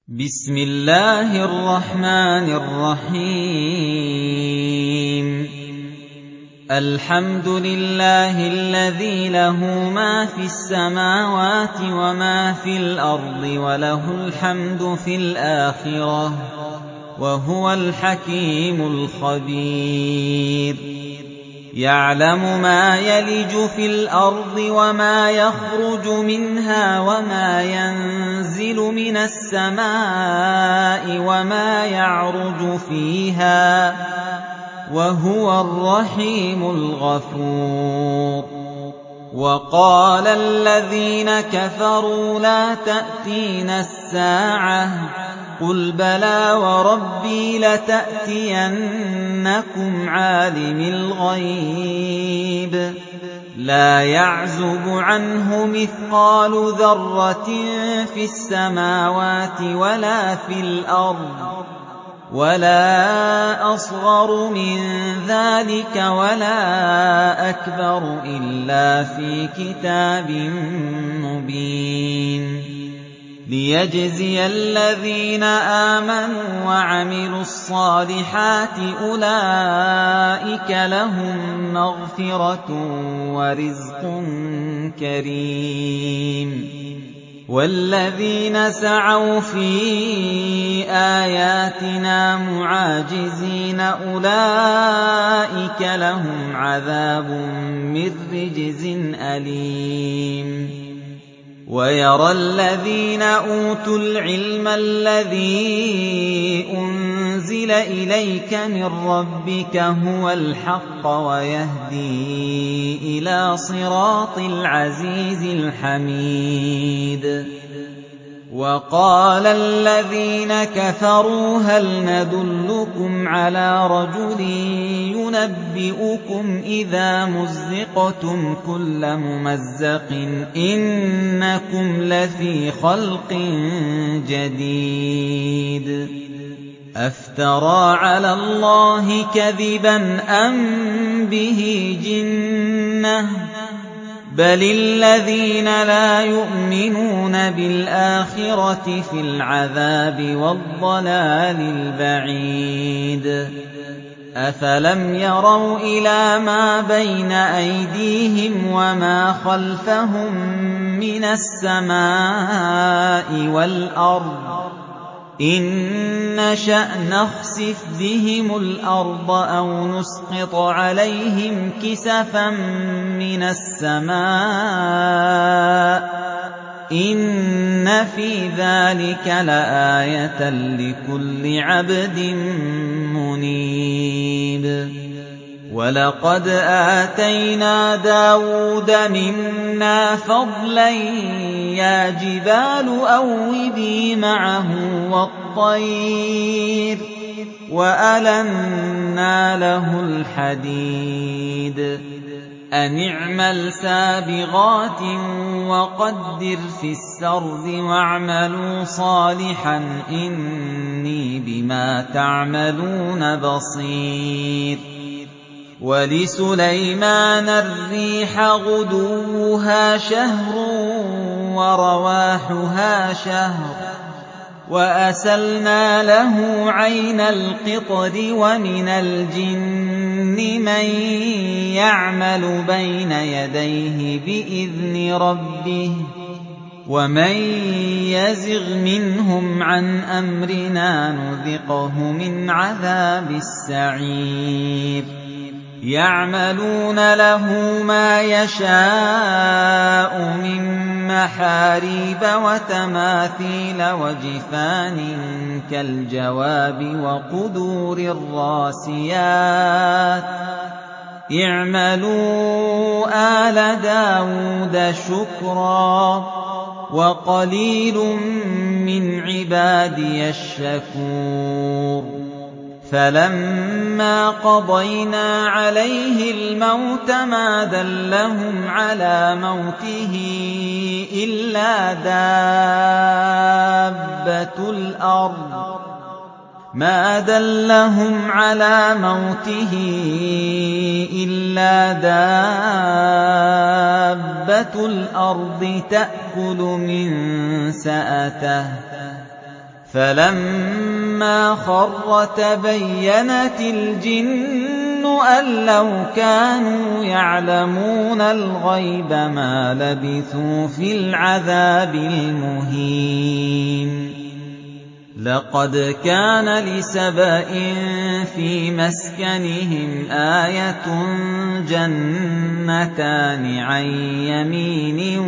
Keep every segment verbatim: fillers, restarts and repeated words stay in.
بسم الله الرحمن الرحيم الحمد لله الذي له ما في السماوات وما في الأرض وله الحمد في الآخرة وهو الحكيم الخبير يعلم ما يلج في الأرض وما يخرج منها وما ينزل من السماء وما يعرج فيها وهو الرحيم الغفور وقال الذين كفروا لا تأتينا الساعة قل بلى وربي لتأتينكم عالم الغيب لا يعزب عنه مثقال ذرة في السماوات ولا في الأرض ولا أصغر من ذلك ولا أكبر إلا في كتاب مبين ليجزي الذين آمنوا وعملوا الصالحات أولئك لهم مغفرة ورزق كريم والذين سعوا في آياتنا معاجزين أولئك لهم عذاب من رجز أليم ويرى الذين أوتوا العلم الذي أنزل إليك من ربك هو الحق ويهدي إلى صراط العزيز الحميد وقال الذين كفروا هل ندلكم على رجل ينبئكم إذا مزقتم كل ممزق إنكم لفي خلق جديد أفترى على الله كذبا أم به جنة بل الذين لا يؤمنون بالآخرة في العذاب والضلال البعيد أفلم يروا إلى ما بين أيديهم وما خلفهم من السماء والأرض إن نشأ نخسف بهم الأرض أو نسقط عليهم كسفا من السماء إن في ذلك لآية لكل عبد منيب ولقد آتينا داود منا فضلا يا جبال أوبي معه والطير وألنا له الحديد أن اعمل سابغات وقدر في السرد واعملوا صالحا إني بما تعملون بصير ولسليمان الريح غدوها شهر ورواحها شهر وأسلنا له عين القطر ومن الجن من يعمل بين يديه بإذن ربه ومن يزغ منهم عن أمرنا نذقه من عذاب السعير يعملون له ما يشاء من محاريب وتماثيل وجفان كالجواب وقدور الراسيات اعملوا آل داود شكرا وقليل من عبادي الشكور فلما قضينا عليه الموت ما دلهم على موته إلا دابة الأرض ما دلهم على موته إلا دابة الأرض تأكل من سأته فَلَمَّا خَرَّ تَبَيَّنَتِ الْجِنُّ أَن لَّوْ كَانُوا يَعْلَمُونَ الْغَيْبَ مَا لَبِثُوا فِي الْعَذَابِ الْمُهِينِ لَقَدْ كَانَ لِسَبَإٍ فِي مَسْكَنِهِمْ آيَةٌ جَنَّتَانِ عَن يَمِينٍ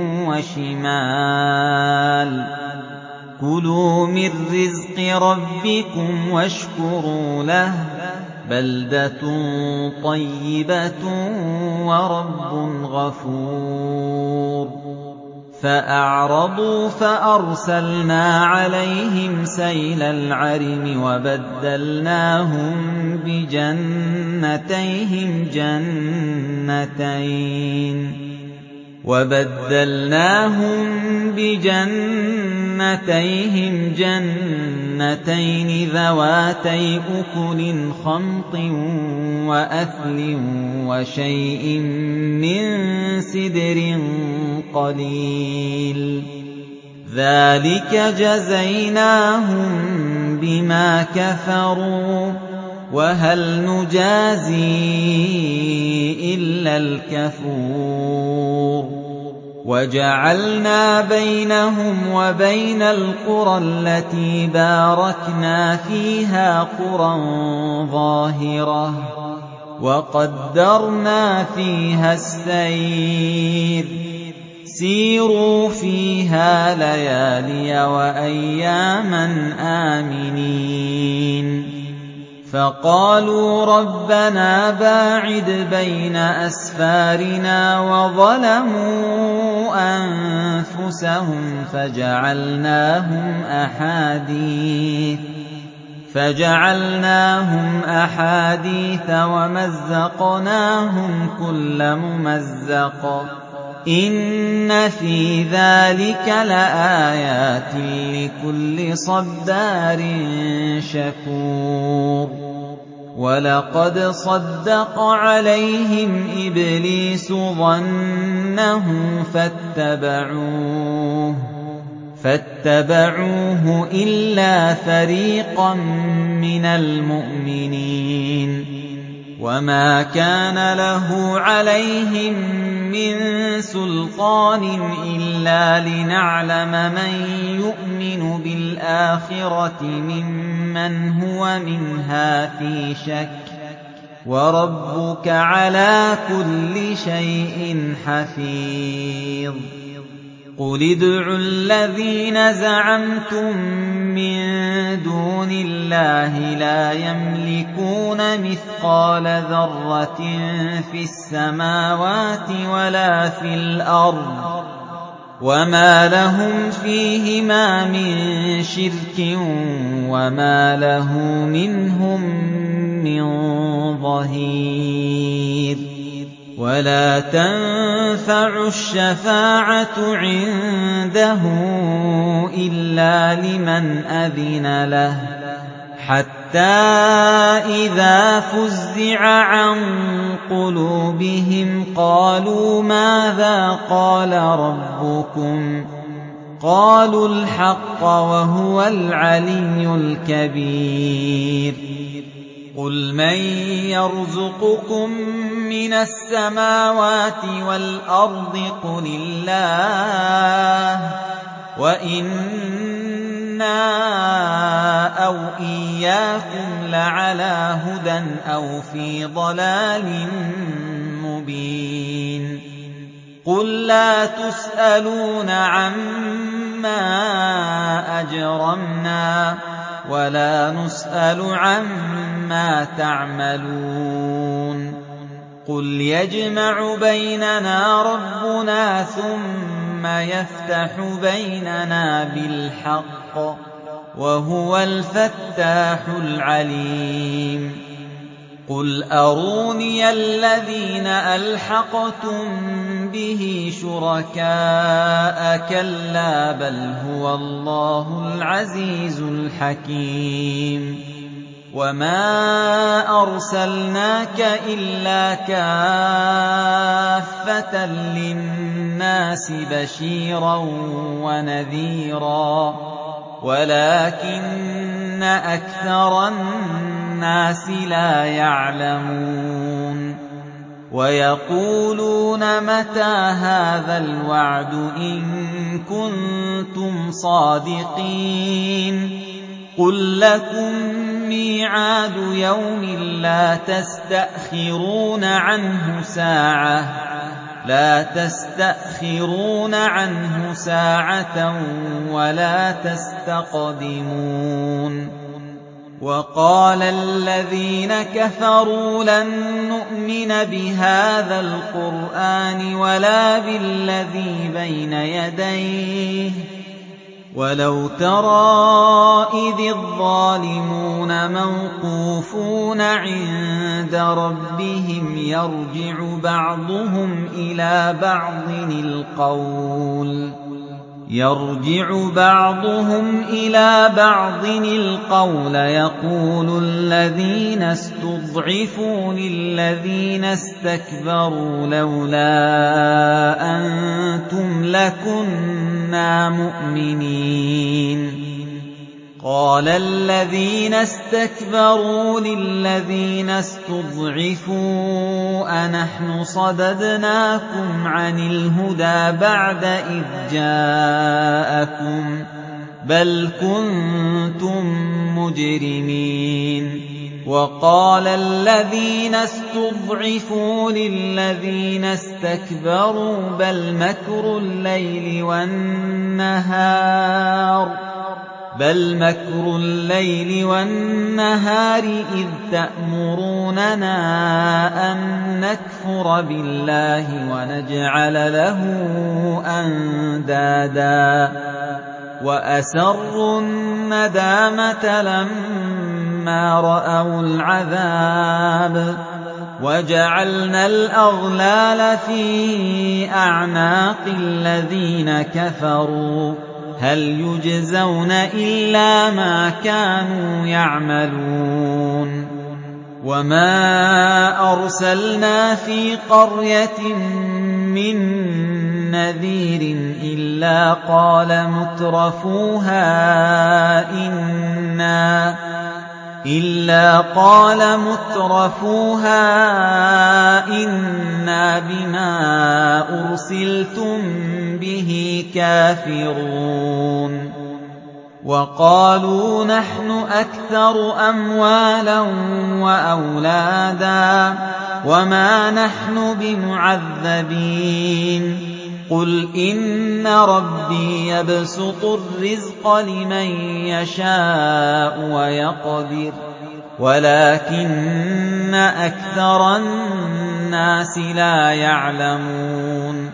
وَشِمَالٍ كُلُوا مِن رِّزْقِ رَبِّكُمْ وَاشْكُرُوا لَهُ بَلْدَةٌ طَيِّبَةٌ وَرَبٌّ غَفُورٌ فَأَعْرَضُوا فَأَرْسَلْنَا عَلَيْهِمْ سَيْلَ الْعَرِمِ وَبَدَّلْنَاهُم بِجَنَّتَيْهِمْ جَنَّتَيْنِ وَبَدَّلْنَاهُم بِجَنَّتَيْهِمْ جَنَّتَيْنِ ذَوَاتَيْ أُكُلٍ خَمْطٍ وَأَثْلٍ وَشَيْءٍ مِّن سِدْرٍ قَلِيلٍ ذَلِكَ جَزَيْنَاهُم بِمَا كَفَرُوا وَهَلْ نُجَازِي إِلَّا الْكَفُورَ وَجَعَلْنَا بَيْنَهُمْ وَبَيْنَ الْقُرَى الَّتِي بَارَكْنَا فِيهَا قُرًى ظَاهِرَةً وَقَدَّرْنَا فِيهَا السَّيْرَ سِيرُوا فِيهَا لَيَالِيَ وَأَيَّامًا آمِنِينَ فَقَالُوا رَبَّنَا بَاعِدْ بَيْنَ أَسْفَارِنَا وَظَلَمُوا أَنفُسَهُمْ فَجَعَلْنَاهُمْ أَحَادِيثَ فَجَعَلْنَاهُمْ أَحَادِيثَ وَمَزَّقْنَاهُمْ كُلَّ مُمَزَّقٍ إِنَّ فِي ذَلِكَ لَآيَاتٍ لِكُلِّ صَبَّارٍ شَكُورٍ وَلَقَدْ صَدَّقَ عَلَيْهِمْ إِبْلِيسُ ظَنَّهُ فَاتَّبَعُوهُ فَاتَّبَعُوهُ إِلَّا فَرِيقًا مِّنَ الْمُؤْمِنِينَ وَمَا كَانَ لَهُ عَلَيْهِم مِّن سُلْطَانٍ إِلَّا لِنَعْلَمَ مَن يُؤْمِنُ بِالْآخِرَةِ مِمَّنْ هُوَ مِنْهَا فِي شَكٍّ وَرَبُّكَ عَلَىٰ كُلِّ شَيْءٍ حَفِيظٌ قُلِ ادْعُوا الَّذِينَ زَعَمْتُم مِّن دُونِ اللَّهِ لَا يَمْلِكُونَ مِثْقَالَ ذَرَّةٍ فِي السَّمَاوَاتِ وَلَا فِي الْأَرْضِ وَمَا لَهُمْ فِيهِمَا مِن شِرْكٍ وَمَا لَهُ مِنْهُم مِّن ظَهِيرٍ وَلَا تَنفَعُ الشَّفَاعَةُ عِندَهُ إِلَّا لِمَنْ أَذِنَ لَهُ حَتَّىٰ إِذَا فُزِّعَ عَن قُلُوبِهِمْ قَالُوا مَاذَا قَالَ رَبُّكُمْ قَالُوا الْحَقَّ وَهُوَ الْعَلِيُّ الْكَبِيرُ قُلْ مَن يَرْزُقُكُم مِّنَ السَّمَاوَاتِ وَالْأَرْضِ قُلِ اللَّهُ وَإِنَّا أَوْ إِيَّاكُمْ لَعَلَىٰ هُدًى أَوْ فِي ضَلَالٍ مُّبِينٍ قُل لَّا تُسْأَلُونَ عَمَّا أَجْرَمْنَا وَلَا نُسْأَلُ عَمَّا تَعْمَلُونَ قُلْ يَجْمَعُ بَيْنَنَا رَبُّنَا ثُمَّ يَفْتَحُ بَيْنَنَا بِالْحَقِّ وَهُوَ الْفَتَّاحُ الْعَلِيمُ قُلْ أَرُونِيَ الَّذِينَ أَلْحَقْتُم بِهِ شُرَكَاءَ كَلَّا بَلْ هُوَ اللَّهُ الْعَزِيزُ الْحَكِيمُ وَمَا أَرْسَلْنَاكَ إِلَّا كَافَّةً لِّلنَّاسِ بَشِيرًا وَنَذِيرًا وَلَٰكِنَّ أَكْثَرَ النَّاسِ لَا يَعْلَمُونَ وَيَقُولُونَ مَتَىٰ هَٰذَا الْوَعْدُ إِن كُنتُمْ صَادِقِينَ قُل لَّكُم مِّيعَادُ يَوْمٍ لَّا تَسْتَأْخِرُونَ عَنْهُ سَاعَةً لا تستأخرون عنه ساعة ولا تستقدمون وقال الذين كفروا لن نؤمن بهذا القرآن ولا بالذي بين يديه ولو ترى إذ الظالمون موقوفون عند ربهم يرجع بعضهم إلى بعض القول يرجع بعضهم إلى بعض القول يقول الذين استضعفوا للذين استكبروا لولا أنتم لكنا مؤمنين قال الذين استكبروا للذين استضعفوا أنحن صددناكم عن الهدى بعد إذ جاءكم بل كنتم مجرمين وقال الذين استضعفوا للذين استكبروا بل مكر الليل والنهار بل مكر الليل والنهار إذ تأمروننا أن نكفر بالله ونجعل له أندادا وأسروا الندامة لما رأوا العذاب وجعلنا الأغلال في أعناق الذين كفروا هل يجزون إلا ما كانوا يعملون وما أرسلنا في قرية من نذير إلا قال مترفوها إنا إلا قال مترفوها إنا بما أرسلتم به كافرون وقالوا نحن أكثر أموالا وأولادا وما نحن بمعذبين قل إن ربي يبسط الرزق لمن يشاء ويقدر ولكن أكثر الناس لا يعلمون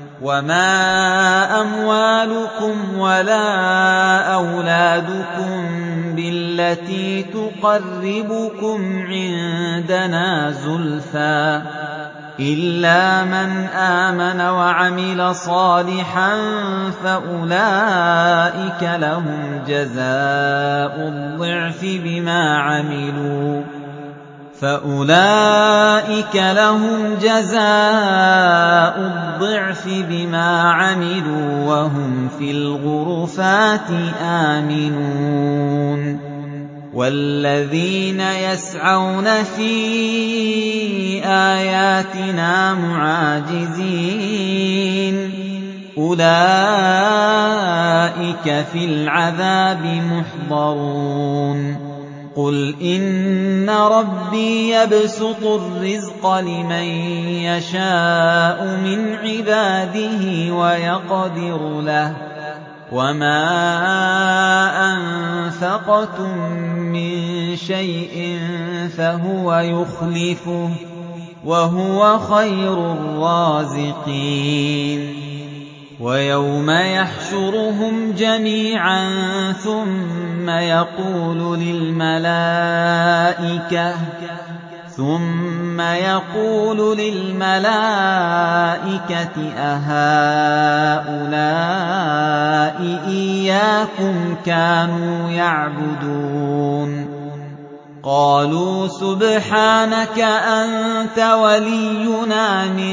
وما أموالكم ولا أولادكم بالتي تقربكم عندنا زلفى إلا من آمن وعمل صالحا فأولئك لهم جزاء الضعف بما عملوا فأولئك لهم جزاء الضعف بما عملوا وهم في الغرفات آمنون والذين يسعون في آياتنا معاجزين أولئك في العذاب محضرون قل إن ربي يبسط الرزق لمن يشاء من عباده ويقدر له وما أنفقتم من شيء فهو يخلفه وهو خير الرازقين ويوم يحشرهم جميعا ثم يقول للملائكة ثم يقول للملائكة أهؤلاء إياكم كانوا يعبدون قالوا سبحانك أنت ولينا من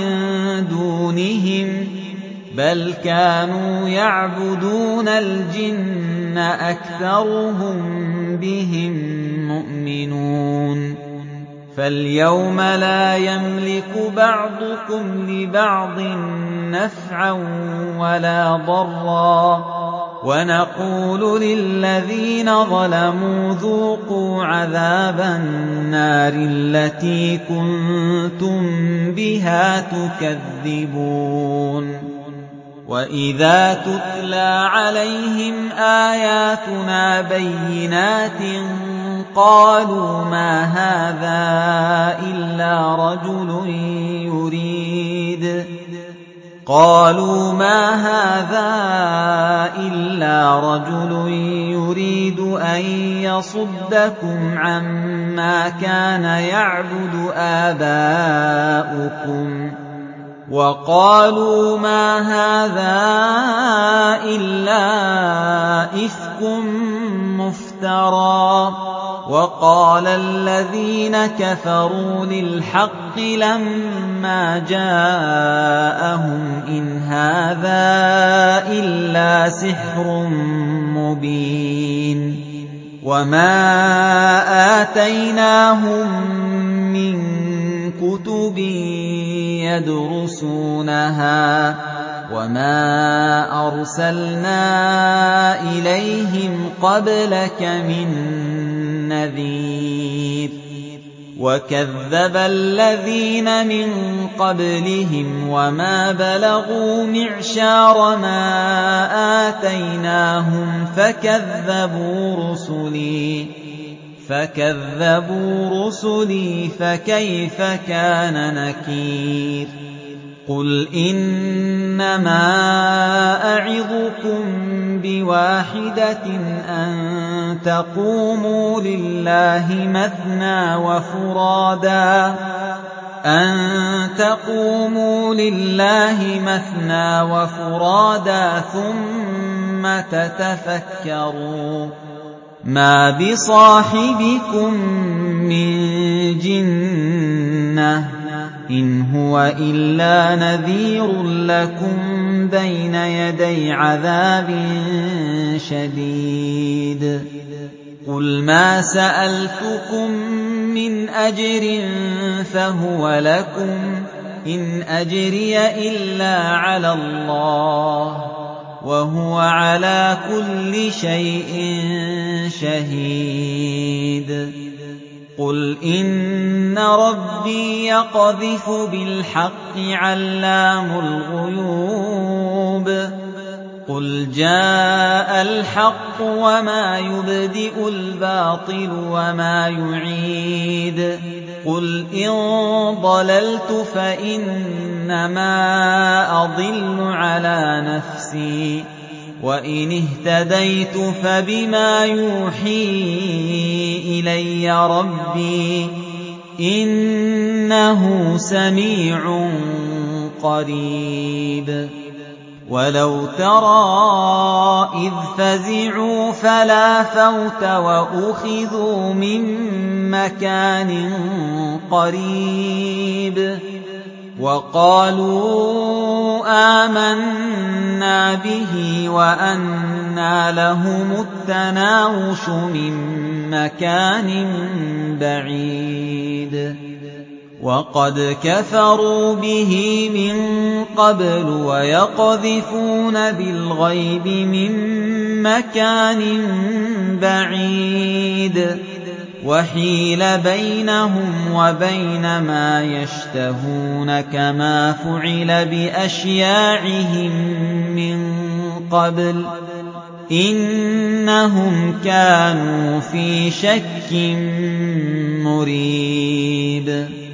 دونهم بل كانوا يعبدون الجن أَكْثَرُهُم بِهِم مُّؤْمِنُونَ فَالْيَوْمَ لَا يَمْلِكُ بَعْضُكُمْ لِبَعْضٍ نَّفْعًا وَلَا ضَرًّا وَنَقُولُ لِلَّذِينَ ظَلَمُوا ذُوقُوا عَذَابَ النَّارِ الَّتِي كُنتُم بِهَا تُكَذِّبُونَ وَإِذَا تُتْلَىٰ عَلَيْهِمْ آيَاتُنَا بَيِّنَاتٍ قَالُوا مَا هَٰذَا إِلَّا رَجُلٌ يُرِيدُ قالوا ما هذا إلا رجل يريد أن يصدكم عما كان يعبد آباؤكم وقالوا ما هذا إلا إفك مفترى وقال الذين كفروا للحق لما جاءهم إن هذا إلا سحر مبين وما آتيناهم من كتب يدرسونها وما أرسلنا إليهم قبلك من نذير وكذب الذين من قبلهم وما بلغوا معشار ما آتيناهم فكذبوا رسلي فكذبوا رسلي فكيف كان نكير قل إنما أعظكم بواحدة أن تقوموا لله مثنى وفرادا أن تقوموا لله مثنى وفرادا ثم تتفكروا ما بصاحبكم من جنة إن هو إلا نذير لكم بين يدي عذاب شديد قل ما سألتكم من أجر فهو لكم إن أجري إلا على الله وهو على كل شيء شهيد قل إن ربي يقذف بالحق علام الغيوب قل جاء الحق وما يبدئ الباطل وما يعيد قل إن ضللت فإنما أضل على نفسي وإن اهتديت فبما يوحي إلي ربي إنه سميع قريب ولو ترى إذ فزعوا فلا فوت وأخذوا من مكان قريب وقالوا آمنا به وأنى لهم التناوش من مكان بعيد وقد كفروا به من قبل ويقذفون بالغيب من مكان بعيد وحيل بينهم وبين ما يشتهون كما فعل بأشياعهم من قبل إنهم كانوا في شك مريب